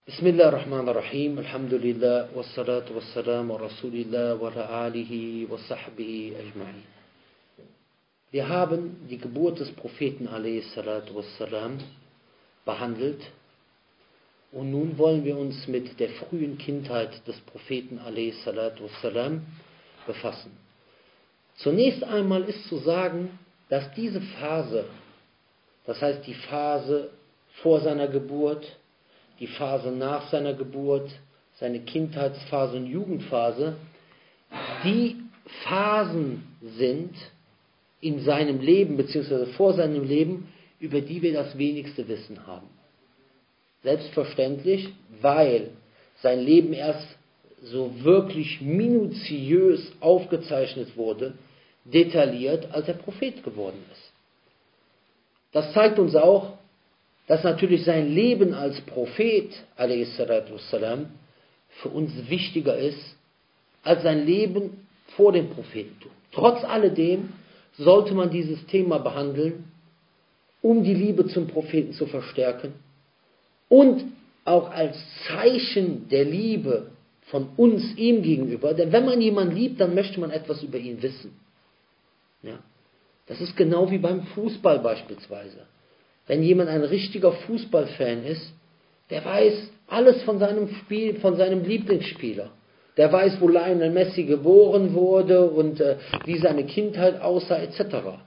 Bismillah ar-Rahman ar-Rahim, Alhamdulillah, wassalatu wassalamu wa Rasulillah wa ala alihi wa sahbihi ajma'in. Wir haben die Geburt des Propheten a.s.w. behandelt und nun wollen wir uns mit der frühen Kindheit des Propheten a.s.w. befassen. Zunächst einmal ist zu sagen, dass diese Phase, das heißt die Phase vor seiner Geburt, die Phase nach seiner Geburt, seine Kindheitsphase und Jugendphase, die Phasen sind in seinem Leben, beziehungsweise vor seinem Leben, über die wir das wenigste Wissen haben. Selbstverständlich, weil sein Leben erst so wirklich minutiös aufgezeichnet wurde, detailliert, als er Prophet geworden ist. Das zeigt uns auch, dass natürlich sein Leben als Prophet a.s.w. für uns wichtiger ist als sein Leben vor dem Prophetentum. Trotz alledem sollte man dieses Thema behandeln, um die Liebe zum Propheten zu verstärken und auch als Zeichen der Liebe von uns ihm gegenüber. Denn wenn man jemanden liebt, dann möchte man etwas über ihn wissen. Ja? Das ist genau wie beim Fußball beispielsweise. Wenn jemand ein richtiger Fußballfan ist, der weiß alles von seinem Spiel, von seinem Lieblingsspieler. Der weiß, wo Lionel Messi geboren wurde und wie seine Kindheit aussah, etc. Ja.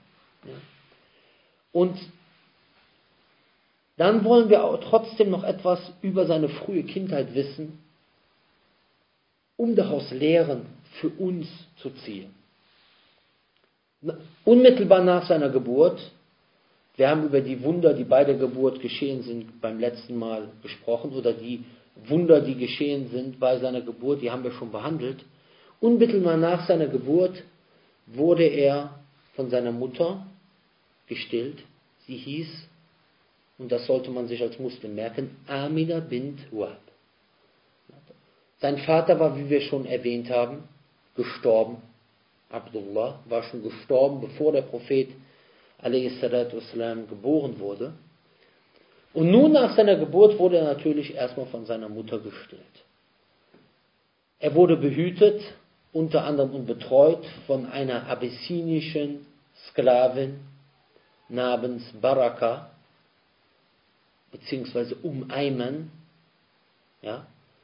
Und dann wollen wir auch trotzdem noch etwas über seine frühe Kindheit wissen, um daraus Lehren für uns zu ziehen. Unmittelbar nach seiner Geburt, wir haben über die Wunder, die bei der Geburt geschehen sind, beim letzten Mal gesprochen, oder die Wunder, die geschehen sind bei seiner Geburt, die haben wir schon behandelt. Unmittelbar nach seiner Geburt wurde er von seiner Mutter gestillt. Sie hieß, und das sollte man sich als Muslim merken, Amina bint Wahb. Sein Vater war, wie wir schon erwähnt haben, gestorben. Abdullah war schon gestorben, bevor der Prophet a.s.w. geboren wurde. Und nun nach seiner Geburt wurde er natürlich erstmal von seiner Mutter gestillt. Er wurde behütet, unter anderem und betreut von einer abessinischen Sklavin namens Baraka, beziehungsweise Ayman. Ja?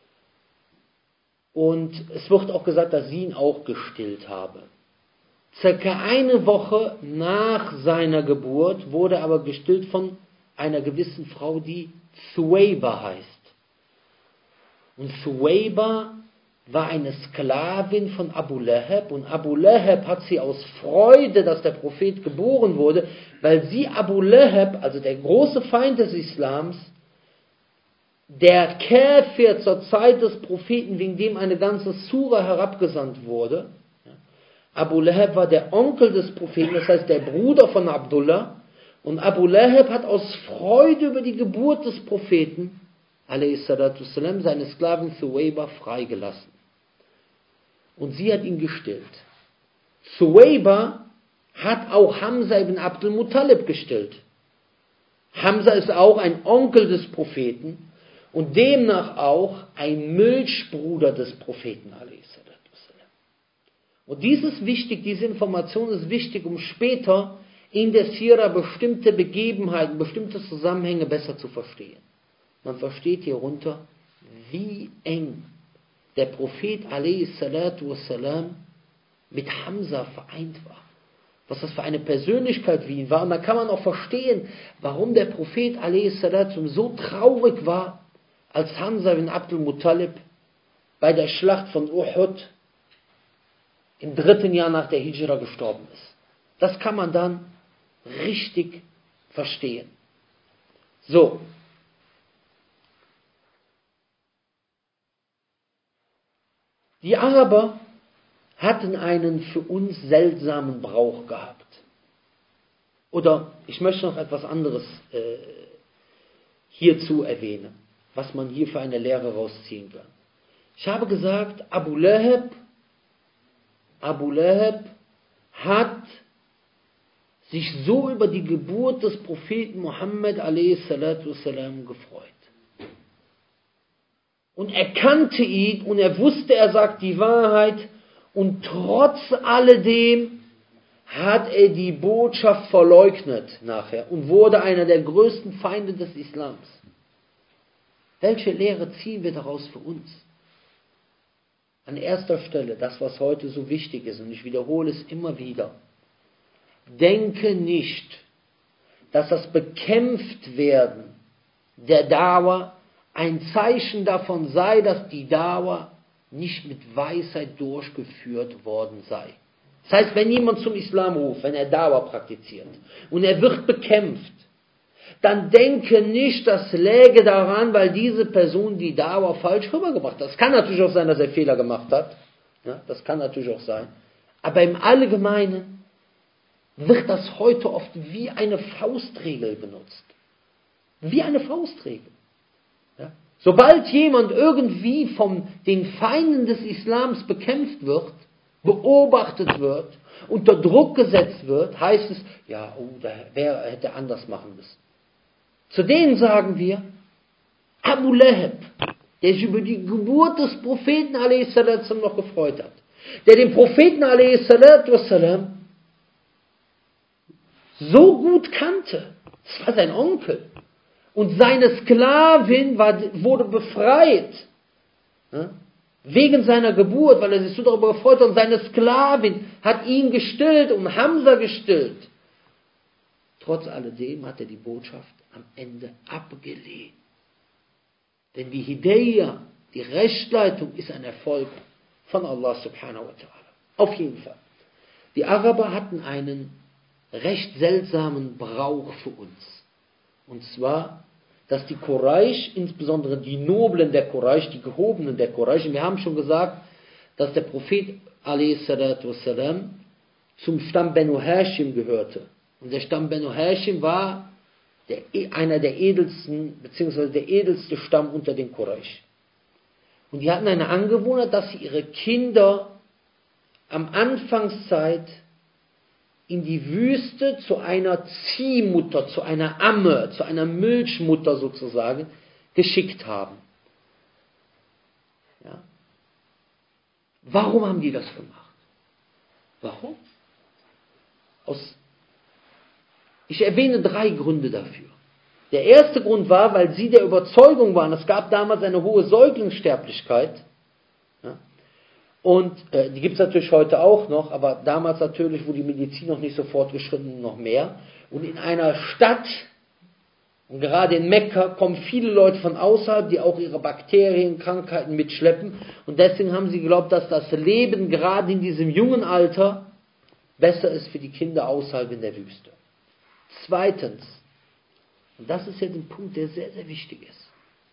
Und es wird auch gesagt, dass sie ihn auch gestillt habe. Circa eine Woche nach seiner Geburt wurde er aber gestillt von einer gewissen Frau, die Thuwayba heißt. Und Thuwayba war eine Sklavin von Abu Lahab, und Abu Lahab hat sie aus Freude, dass der Prophet geboren wurde, weil sie Abu Lahab, also der große Feind des Islams, der Käfer zur Zeit des Propheten, wegen dem eine ganze Sura herabgesandt wurde. Abu Lahab war der Onkel des Propheten, das heißt der Bruder von Abdullah. Und Abu Lahab hat aus Freude über die Geburt des Propheten a.s.w. seine Sklavin Thuwayba freigelassen. Und sie hat ihn gestillt. Thuwayba hat auch Hamza ibn Abdul Muttalib gestillt. Hamza ist auch ein Onkel des Propheten und demnach auch ein Milchbruder des Propheten a.s.w. Und dies ist wichtig, diese Information ist wichtig, um später in der Sira bestimmte Begebenheiten, bestimmte Zusammenhänge besser zu verstehen. Man versteht hierunter, wie eng der Prophet a.s.w. mit Hamza vereint war. Was das für eine Persönlichkeit wie ihn war. Und da kann man auch verstehen, warum der Prophet a.s.w. so traurig war, als Hamza ibn Abdul Muttalib bei der Schlacht von Uhud im 3. Jahr nach der Hijra gestorben ist. Das kann man dann richtig verstehen. So. Die Araber hatten einen für uns seltsamen Brauch gehabt. Oder ich möchte noch etwas anderes hierzu erwähnen, was man hier für eine Lehre rausziehen kann. Ich habe gesagt, Abu Lahab hat sich so über die Geburt des Propheten Muhammad a.s.w. gefreut. und er kannte ihn und er wusste, er sagt die Wahrheit und trotz alledem hat er die Botschaft verleugnet nachher und wurde einer der größten Feinde des Islams. Welche Lehre ziehen wir daraus für uns? An erster Stelle, das, was heute so wichtig ist, und ich wiederhole es immer wieder, denke nicht, dass das Bekämpftwerden der Dawa ein Zeichen davon sei, dass die Dawa nicht mit Weisheit durchgeführt worden sei. Das heißt, wenn jemand zum Islam ruft, wenn er Dawa praktiziert und er wird bekämpft, dann denke nicht, das läge daran, weil diese Person die Dawa falsch rübergebracht hat. Das kann natürlich auch sein, dass er Fehler gemacht hat. Ja, das kann natürlich auch sein. Aber im Allgemeinen wird das heute oft wie eine Faustregel benutzt. Wie eine Faustregel. Ja? Sobald jemand irgendwie von den Feinden des Islams bekämpft wird, beobachtet wird, unter Druck gesetzt wird, heißt es, ja, wer hätte anders machen müssen. Zu denen sagen wir, Abu Lahab, der sich über die Geburt des Propheten a.s. noch gefreut hat, der den Propheten a.s. so gut kannte, das war sein Onkel, und seine Sklavin wurde befreit, ja, wegen seiner Geburt, weil er sich so darüber gefreut hat, und seine Sklavin hat ihn gestillt und Hamza gestillt. Trotz alledem hat er die Botschaft am Ende abgelehnt. Denn die Hidayah, die Rechtleitung, ist ein Erfolg von Allah subhanahu wa ta'ala. Auf jeden Fall. Die Araber hatten einen recht seltsamen Brauch für uns. Und zwar, dass die Quraysh, insbesondere die Noblen der Quraysh, die Gehobenen der Quraysh, wir haben schon gesagt, dass der Prophet a.s. zum Stamm Banu Hashim gehörte. Und der Stamm Banu Hashim war einer der edelsten, beziehungsweise der edelste Stamm unter den Quraysh. Und die hatten eine Angewohnheit, dass sie ihre Kinder am Anfangszeit in die Wüste zu einer Ziehmutter, zu einer Amme, zu einer Milchmutter sozusagen, geschickt haben. Ja. Warum haben die das gemacht? Warum? Ich erwähne 3 Gründe dafür. Der erste Grund war, weil sie der Überzeugung waren, es gab damals eine hohe Säuglingssterblichkeit. Ja, und die gibt es natürlich heute auch noch, aber damals natürlich, wo die Medizin noch nicht so fortgeschritten, noch mehr. Und in einer Stadt, und gerade in Mekka, kommen viele Leute von außerhalb, die auch ihre Bakterien, Krankheiten mitschleppen. Und deswegen haben sie geglaubt, dass das Leben gerade in diesem jungen Alter besser ist für die Kinder außerhalb in der Wüste. Zweitens, und das ist jetzt ein Punkt, der sehr, sehr wichtig ist.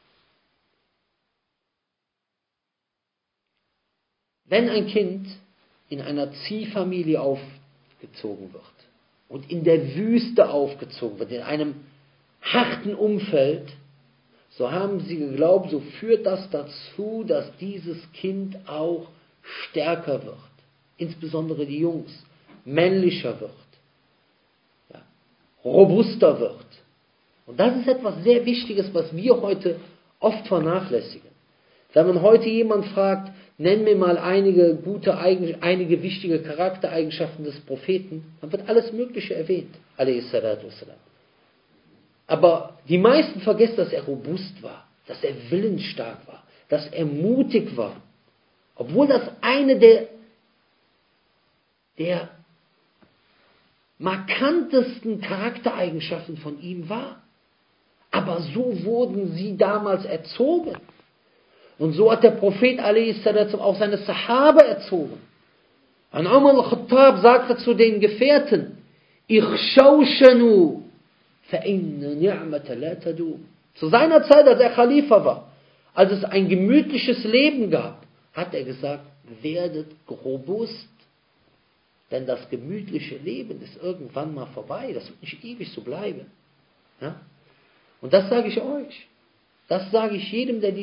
Wenn ein Kind in einer Ziehfamilie aufgezogen wird und in der Wüste aufgezogen wird, in einem harten Umfeld, so haben sie geglaubt, so führt das dazu, dass dieses Kind auch stärker wird. Insbesondere die Jungs, männlicher wird. Robuster wird. Und das ist etwas sehr Wichtiges, was wir heute oft vernachlässigen. Wenn man heute jemand fragt, nenn mir mal einige wichtige Charaktereigenschaften des Propheten, dann wird alles Mögliche erwähnt. Aber die meisten vergessen, dass er robust war, dass er willensstark war, dass er mutig war. Obwohl das eine der markantesten Charaktereigenschaften von ihm war. Aber so wurden sie damals erzogen. Und so hat der Prophet a.s. auch seine Sahaba erzogen. Und Umar al-Khattab sagte zu den Gefährten, Ikhshawshanu fa inna ni'mata la tadum. Zu seiner Zeit, als er Khalifa war, als es ein gemütliches Leben gab, hat er gesagt, werdet robust. Denn das gemütliche Leben ist irgendwann mal vorbei. Das wird nicht ewig so bleiben. Ja? Und das sage ich euch. Das sage ich jedem, der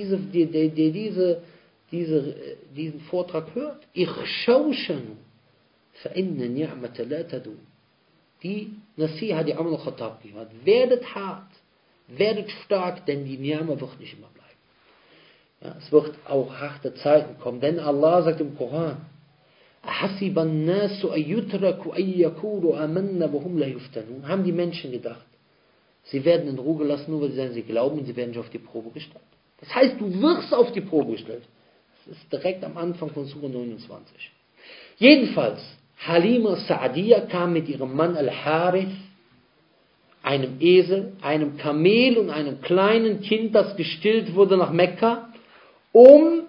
diesen Vortrag hört. Ikhshawshanu fa inna ni'mata la tadum. Die Nasiha, die Umar al-Khattab gemacht. Werdet hart, werdet stark, denn die Ni'ma wird nicht immer bleiben. Ja, es wird auch harte Zeiten kommen, denn Allah sagt im Koran, haben die Menschen gedacht, sie werden in Ruhe gelassen, nur weil sie sagen, sie glauben und sie werden nicht auf die Probe gestellt. Das heißt, du wirst auf die Probe gestellt. Das ist direkt am Anfang von Surah 29. Jedenfalls, Halima Sa'adiyya kam mit ihrem Mann Al-Harith, einem Esel, einem Kamel und einem kleinen Kind, das gestillt wurde, nach Mekka, um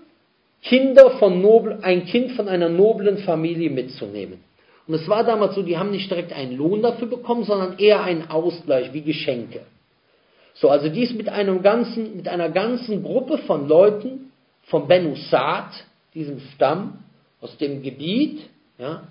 ein Kind von einer noblen Familie mitzunehmen. Und es war damals so, die haben nicht direkt einen Lohn dafür bekommen, sondern eher einen Ausgleich, wie Geschenke. So, also dies mit einer ganzen Gruppe von Leuten, von Benu Sa'd, diesem Stamm, aus dem Gebiet, ja,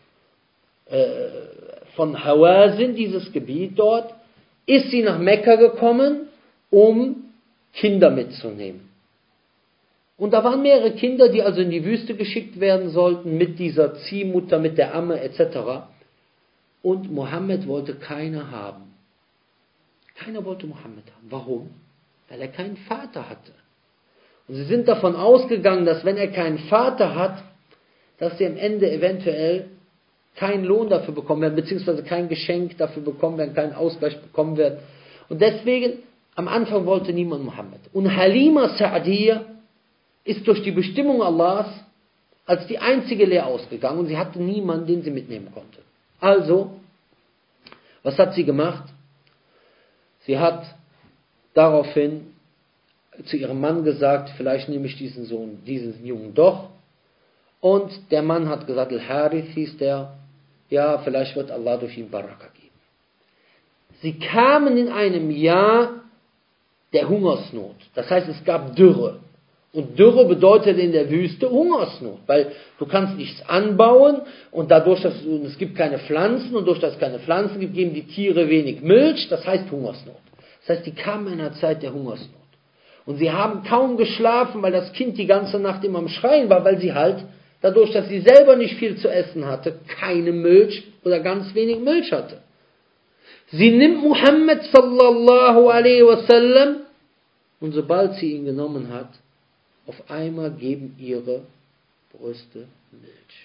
von Hawazin, dieses Gebiet dort, ist sie nach Mekka gekommen, um Kinder mitzunehmen. Und da waren mehrere Kinder, die also in die Wüste geschickt werden sollten, mit dieser Ziehmutter, mit der Amme etc. Und Mohammed wollte keine haben. Keiner wollte Mohammed haben. Warum? Weil er keinen Vater hatte. Und sie sind davon ausgegangen, dass wenn er keinen Vater hat, dass sie am Ende eventuell keinen Lohn dafür bekommen werden, beziehungsweise kein Geschenk dafür bekommen werden, keinen Ausgleich bekommen werden. Und deswegen, am Anfang wollte niemand Mohammed. Und Halima Sa'adiyya ist durch die Bestimmung Allahs als die einzige leer ausgegangen und sie hatte niemanden, den sie mitnehmen konnte. Also, was hat sie gemacht? Sie hat daraufhin zu ihrem Mann gesagt, vielleicht nehme ich diesen Jungen doch. Und der Mann hat gesagt, Al-Harith hieß der, ja, vielleicht wird Allah durch ihn Baraka geben. Sie kamen in einem Jahr der Hungersnot. Das heißt, es gab Dürre. Und Dürre bedeutet in der Wüste Hungersnot, weil du kannst nichts anbauen und dadurch, dass es gibt keine Pflanzen und durch das es keine Pflanzen gibt, geben die Tiere wenig Milch, das heißt Hungersnot. Das heißt, die kamen in einer Zeit der Hungersnot. Und sie haben kaum geschlafen, weil das Kind die ganze Nacht immer am Schreien war, weil sie halt, dadurch, dass sie selber nicht viel zu essen hatte, keine Milch oder ganz wenig Milch hatte. Sie nimmt Muhammad sallallahu alaihi wasallam und sobald sie ihn genommen hat, auf einmal geben ihre Brüste Milch.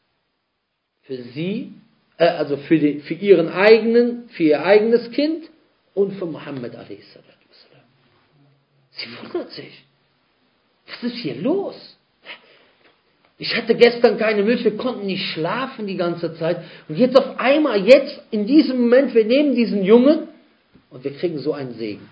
Für sie, also für ihr eigenes Kind und für Muhammad a.s. Sie wundert sich. Was ist hier los? Ich hatte gestern keine Milch, wir konnten nicht schlafen die ganze Zeit. Und jetzt auf einmal, jetzt in diesem Moment, wir nehmen diesen Jungen und wir kriegen so einen Segen.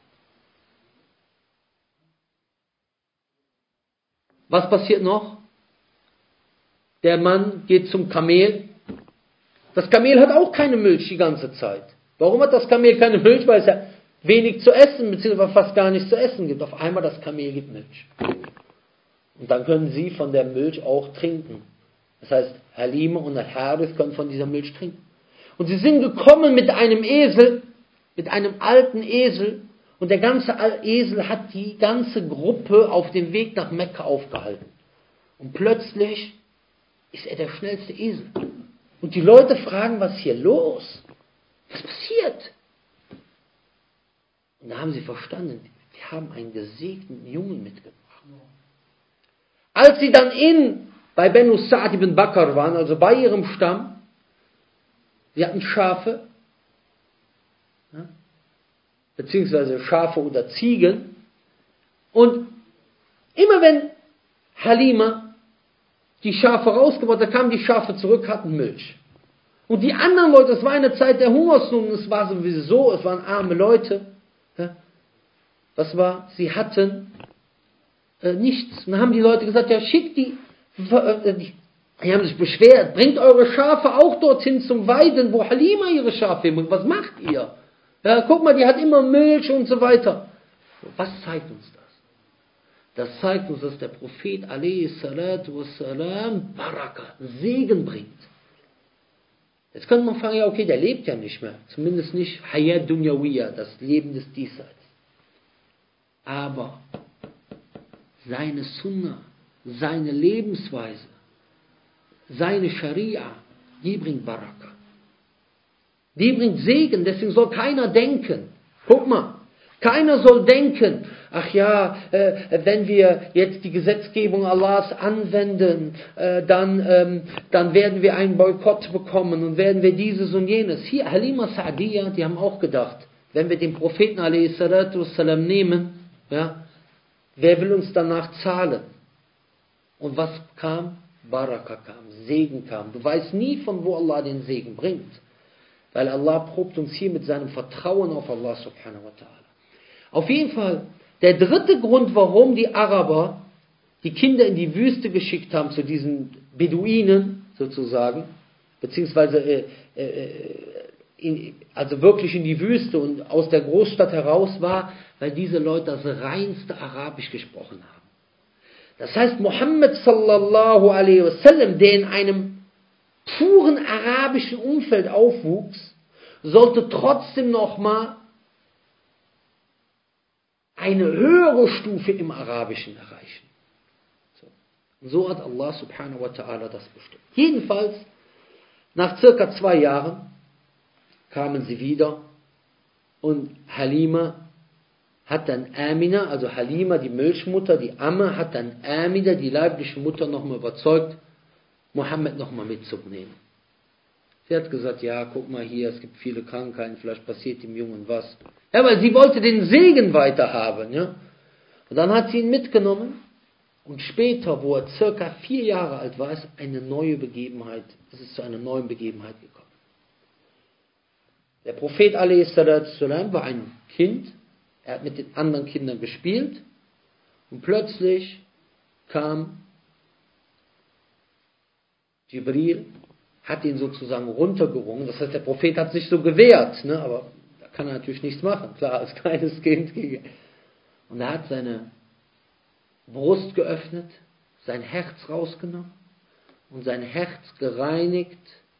Was passiert noch? Der Mann geht zum Kamel. Das Kamel hat auch keine Milch die ganze Zeit. Warum hat das Kamel keine Milch? Weil es ja wenig zu essen, beziehungsweise fast gar nichts zu essen gibt. Auf einmal das Kamel gibt Milch. Und dann können sie von der Milch auch trinken. Das heißt, Halima und Al-Harith können von dieser Milch trinken. Und sie sind gekommen mit einem Esel, mit einem alten Esel. Und der ganze Esel hat die ganze Gruppe auf dem Weg nach Mekka aufgehalten. Und plötzlich ist er der schnellste Esel. Und die Leute fragen, was ist hier los? Was passiert? Und da haben sie verstanden, wir haben einen gesegneten Jungen mitgebracht. Als sie dann bei Benu Sa'd ibn Bakr waren, also bei ihrem Stamm, sie hatten Schafe, ja, beziehungsweise Schafe oder Ziegen. Und immer wenn Halima die Schafe rausgebracht hat, kamen die Schafe zurück, hatten Milch. Und die anderen Leute, es war eine Zeit der Hungersnot, es war sowieso, es waren arme Leute. Ja, was war? Sie hatten nichts. Und dann haben die Leute gesagt, ja, schickt die haben sich beschwert, bringt eure Schafe auch dorthin zum Weiden, wo Halima ihre Schafe bringt. Was macht ihr? Ja, guck mal, die hat immer Milch und so weiter. Was zeigt uns das? Das zeigt uns, dass der Prophet a.s. Baraka, Segen bringt. Jetzt könnte man fragen, ja okay, der lebt ja nicht mehr. Zumindest nicht Hayat Dunyawiyya, das Leben des Diesseits. Aber seine Sunna, seine Lebensweise, seine Scharia, die bringt Baraka. Die bringt Segen, deswegen soll keiner denken. Guck mal, keiner soll denken, ach ja, wenn wir jetzt die Gesetzgebung Allahs anwenden, dann werden wir einen Boykott bekommen und werden wir dieses und jenes. Hier, Halima Sa'diyya, die haben auch gedacht, wenn wir den Propheten a.s. nehmen, ja, wer will uns danach zahlen? Und was kam? Baraka kam, Segen kam. Du weißt nie, von wo Allah den Segen bringt. Weil Allah probt uns hier mit seinem Vertrauen auf Allah subhanahu wa ta'ala. Auf jeden Fall, der dritte Grund, warum die Araber die Kinder in die Wüste geschickt haben, zu diesen Beduinen sozusagen, beziehungsweise also wirklich in die Wüste und aus der Großstadt heraus war, weil diese Leute das reinste Arabisch gesprochen haben. Das heißt, Muhammad sallallahu alaihi wasallam, der in einem puren arabischen Umfeld aufwuchs, sollte trotzdem nochmal eine höhere Stufe im Arabischen erreichen. Und so hat Allah subhanahu wa ta'ala das bestimmt. Jedenfalls, nach circa 2 Jahren kamen sie wieder und Halima hat dann Amina, also Halima, die Milchmutter, die Amme, hat dann Amina, die leibliche Mutter, nochmal überzeugt, Mohammed nochmal mitzunehmen. Sie hat gesagt, ja, guck mal hier, es gibt viele Krankheiten, vielleicht passiert dem Jungen was. Ja, weil sie wollte den Segen weiterhaben. Ja? Und dann hat sie ihn mitgenommen und später, wo er circa 4 Jahre alt war, ist zu einer neuen Begebenheit gekommen. Der Prophet a.s. war ein Kind, er hat mit den anderen Kindern gespielt und plötzlich kam Jibril, hat ihn sozusagen runtergerungen. Das heißt, der Prophet hat sich so gewehrt, ne? Aber da kann er natürlich nichts machen, klar, als kleines Kind. Und er hat seine Brust geöffnet, sein Herz rausgenommen und sein Herz gereinigt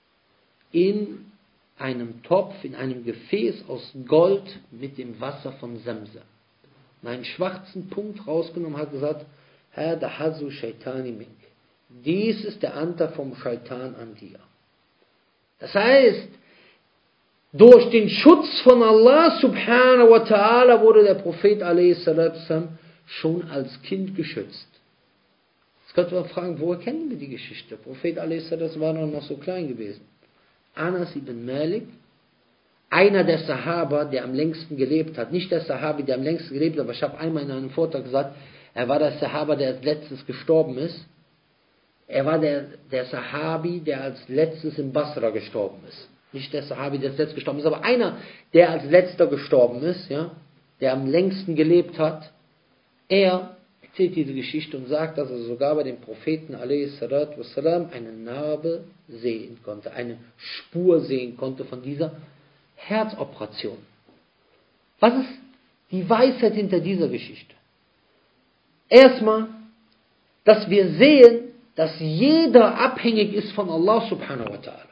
in einem Topf, in einem Gefäß aus Gold mit dem Wasser von Zamzam. Und einen schwarzen Punkt rausgenommen, hat gesagt, Hada hazu shaitani mink. Dies ist der Anteil vom Shaitan an dir. Das heißt, durch den Schutz von Allah subhanahu wa ta'ala wurde der Prophet a.s. schon als Kind geschützt. Jetzt könnte man fragen, woher kennen wir die Geschichte? Der Prophet a.s. war noch so klein gewesen. Anas ibn Malik, einer der Sahaba, der am längsten gelebt hat, nicht der Sahabi, der am längsten gelebt hat, aber ich habe einmal in einem Vortrag gesagt, er war der Sahaba, der als letztes gestorben ist. Er war der Sahabi, der als letztes in Basra gestorben ist. Nicht der Sahabi, der als letztes gestorben ist, aber einer, der als letzter gestorben ist, ja, der am längsten gelebt hat. Er erzählt diese Geschichte und sagt, dass er sogar bei dem Propheten a.s. eine Narbe sehen konnte, eine Spur sehen konnte von dieser Herzoperation. Was ist die Weisheit hinter dieser Geschichte? Erstmal, dass wir sehen, dass jeder abhängig ist von Allah subhanahu wa ta'ala.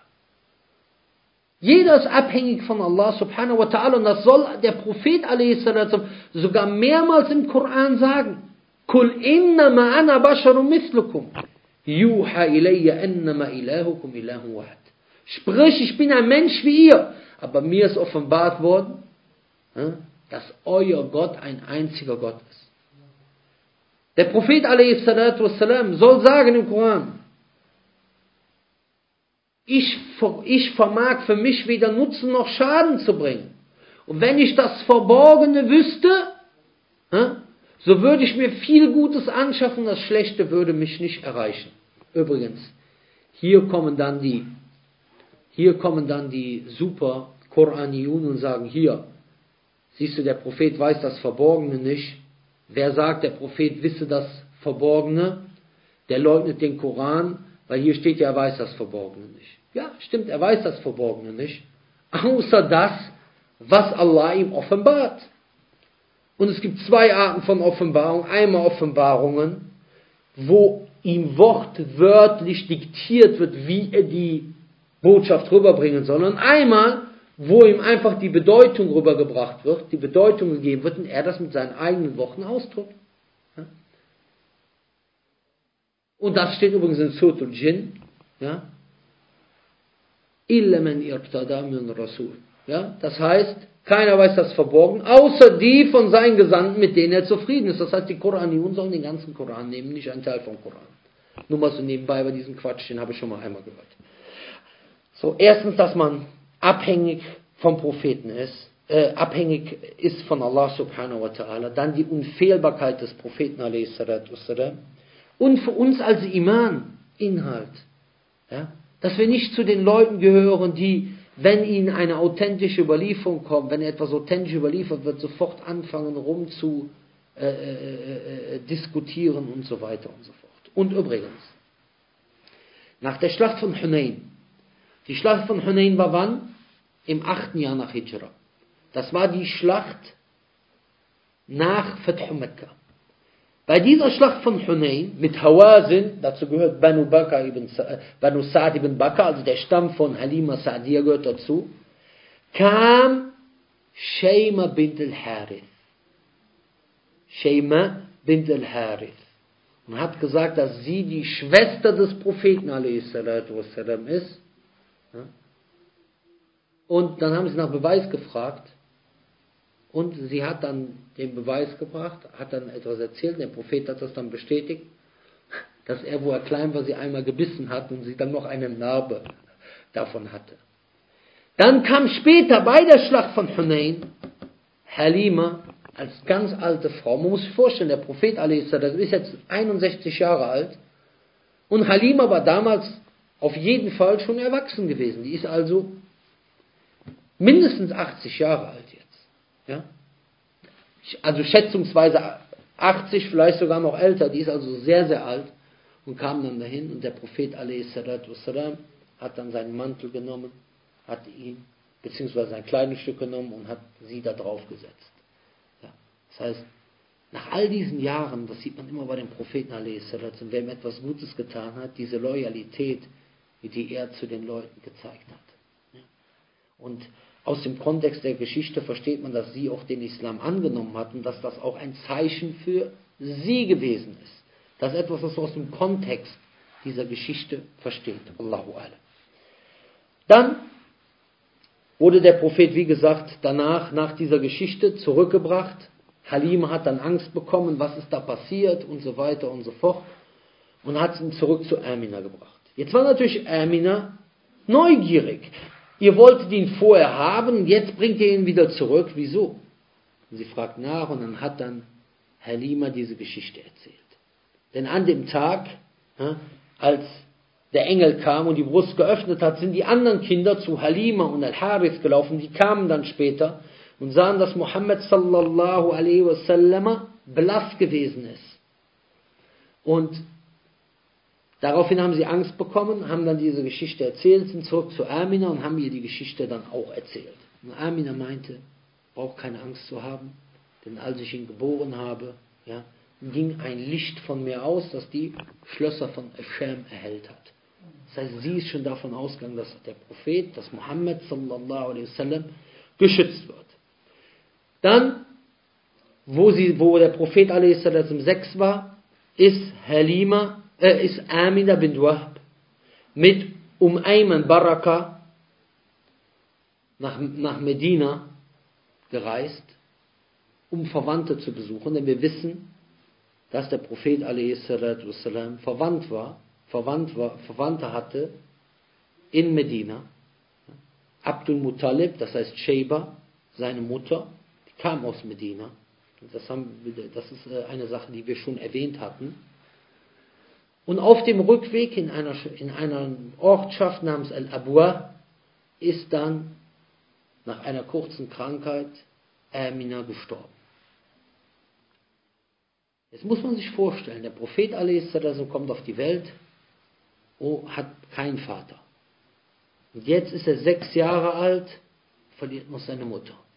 Jeder ist abhängig von Allah subhanahu wa ta'ala und das soll der Prophet a.s. sogar mehrmals im Koran sagen. Kul innama ana basharun mithlukum yuha ilayya annama ilahukum ilahun wahid. Sprich, ich bin ein Mensch wie ihr, aber mir ist offenbart worden, dass euer Gott ein einziger Gott ist. Der Prophet a.s. soll sagen im Koran, ich vermag für mich weder Nutzen noch Schaden zu bringen. Und wenn ich das Verborgene wüsste, so würde ich mir viel Gutes anschaffen, das Schlechte würde mich nicht erreichen. Übrigens, hier kommen dann die super Koraniyun und sagen, hier, siehst du, der Prophet weiß das Verborgene nicht. Wer sagt, der Prophet wisse das Verborgene, der leugnet den Koran, weil hier steht ja, er weiß das Verborgene nicht. Ja, stimmt, er weiß das Verborgene nicht, außer das, was Allah ihm offenbart. Und es gibt 2 Arten von Offenbarung. Einmal Offenbarungen, wo ihm wortwörtlich diktiert wird, wie er die Botschaft rüberbringen soll. Und einmal, wo ihm einfach die Bedeutung rübergebracht wird, die Bedeutung gegeben wird und er das mit seinen eigenen Worten ausdrückt. Ja? Und das steht übrigens in Surat al-Jinn. Ja? Illa man irtada min Rasul. Ja, das heißt, keiner weiß das verborgen, außer die von seinen Gesandten, mit denen er zufrieden ist. Das heißt, die Koraniyun sollen den ganzen Koran nehmen, nicht einen Teil vom Koran. Nur mal so nebenbei bei diesem Quatsch, den habe ich schon mal einmal gehört. So, erstens, dass man abhängig vom Propheten ist, abhängig ist von Allah subhanahu wa ta'ala, dann die Unfehlbarkeit des Propheten a.s. und für uns als Iman, Inhalt, ja, dass wir nicht zu den Leuten gehören, die, wenn ihnen eine authentische Überlieferung kommt, wenn etwas authentisch überliefert wird, sofort anfangen rum zu diskutieren und so weiter und so fort. Und übrigens, nach der Schlacht von Hunayn, die Schlacht von Hunayn war wann? Im 8. Jahr nach Hijra. Das war die Schlacht nach Fath Mekka. Bei dieser Schlacht von Hunayn mit Hawazin, dazu gehört Banu Sa'd ibn Bakr, also der Stamm von Halima Sa'diyya gehört dazu, kam Shayma bint al-Harith. Shayma bint al-Harith. Und hat gesagt, dass sie die Schwester des Propheten a.s. ist. Und dann haben sie nach Beweis gefragt. Und sie hat dann den Beweis gebracht, hat dann etwas erzählt, der Prophet hat das dann bestätigt, dass er, wo er klein war, sie einmal gebissen hat und sie dann noch eine Narbe davon hatte. Dann kam später bei der Schlacht von Hunayn Halima als ganz alte Frau. Man muss sich vorstellen, der Prophet a.s. ist jetzt 61 Jahre alt und Halima war damals auf jeden Fall schon erwachsen gewesen. Die ist also mindestens 80 Jahre alt jetzt. Ja? Also schätzungsweise 80, vielleicht sogar noch älter. Die ist also sehr, sehr alt und kam dann dahin und der Prophet a.s. hat dann seinen Mantel genommen, hat ihn, beziehungsweise sein Kleidungsstück genommen und hat sie da drauf gesetzt. Ja? Das heißt, nach all diesen Jahren, das sieht man immer bei dem Propheten a.s., und wer ihm etwas Gutes getan hat, diese Loyalität, die er zu den Leuten gezeigt hat. Ja? Und aus dem Kontext der Geschichte versteht man, dass sie auch den Islam angenommen hat und dass das auch ein Zeichen für sie gewesen ist. Das ist etwas, was man aus dem Kontext dieser Geschichte versteht. Allahu Alam. Dann wurde der Prophet, wie gesagt, danach, nach dieser Geschichte zurückgebracht. Halima hat dann Angst bekommen, was ist da passiert und so weiter und so fort. Und hat ihn zurück zu Amina gebracht. Jetzt war natürlich Amina neugierig. Ihr wolltet ihn vorher haben, jetzt bringt ihr ihn wieder zurück. Wieso? Und sie fragt nach und dann hat dann Halima diese Geschichte erzählt. Denn an dem Tag, als der Engel kam und die Brust geöffnet hat, sind die anderen Kinder zu Halima und Al-Harith gelaufen. Die kamen dann später und sahen, dass Muhammad sallallahu alaihi wasallam blass gewesen ist. Und daraufhin haben sie Angst bekommen, haben dann diese Geschichte erzählt, sind zurück zu Amina und haben ihr die Geschichte dann auch erzählt. Und Amina meinte, braucht keine Angst zu haben, denn als ich ihn geboren habe, ja, ging ein Licht von mir aus, das die Schlösser von Ascham erhellt hat. Das heißt, sie ist schon davon ausgegangen, dass der Prophet, dass Muhammad sallallahu alaihi wasallam geschützt wird. Dann, wo der Prophet alaihi wasallam 6 war, ist Amina bint Wahb mit Ayman Baraka nach Medina gereist, um Verwandte zu besuchen, denn wir wissen, dass der Prophet a.s. Verwandte hatte in Medina. Abdul Muttalib, das heißt Shayba, seine Mutter, die kam aus Medina. Das ist eine Sache, die wir schon erwähnt hatten. Und auf dem Rückweg in einer Ortschaft namens Al-Abwa ist dann nach einer kurzen Krankheit Amina gestorben. Jetzt muss man sich vorstellen, der Prophet a.s. kommt auf die Welt, hat keinen Vater. Und jetzt ist er 6 Jahre alt, verliert noch seine Mutter.